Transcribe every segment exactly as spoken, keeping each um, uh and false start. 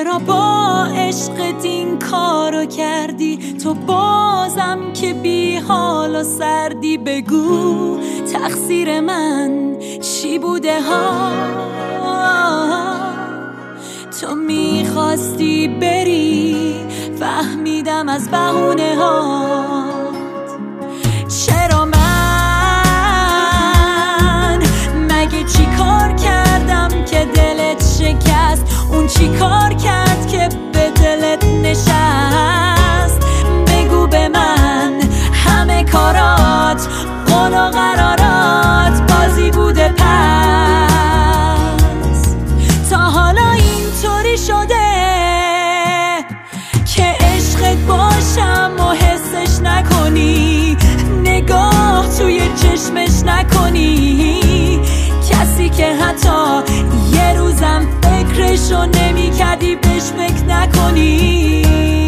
چرا با عشقت این کارو کردی؟ تو بازم که بی حال و سردی، بگو تقصیر من چی بوده ها؟ تو میخواستی بری، فهمیدم از بهونه هات. چرا من مگه چی کار کردم که دلت شکست؟ اون چی کار کرد که به دلت نشست؟ بگو به من همه کارات قول و قرارات بازی بوده، پس تا حالا اینطوری شده که عشقت باشم و حسش نکنی، نگاه توی چشمش نکنی، کسی که حتی یه روزم فکرشو نمی کردی بهش فکر نکنی.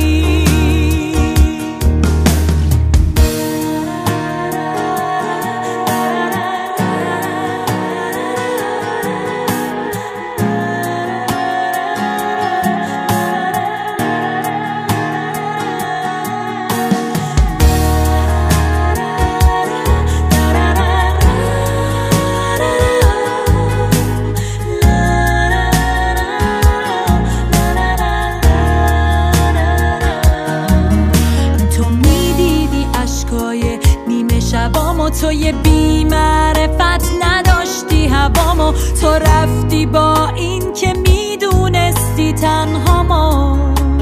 شبامو تو یه بی معرفت نداشتی هوامو، تو رفتی با این که میدونستی تنهامو.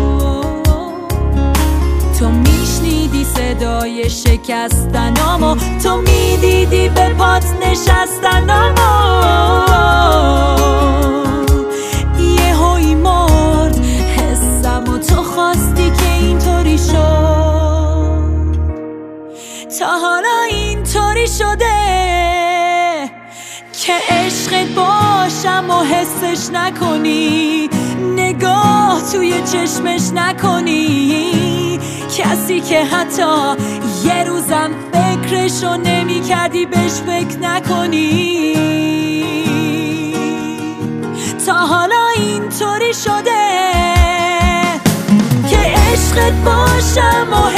تو میشنیدی صدای شکستنامو، تو میدیدی به پات نشستنامو. یه هوی مرد حسمو، تو خواستی که اینطوری شد. تا حالا اینطوری شده که عشقت باشم و حسش نکنی، نگاه توی چشمش نکنی، کسی که حتی یه روزم فکرشو نمی کردی بهش فکر نکنی. تا حالا اینطوری شده که عشقت باشم و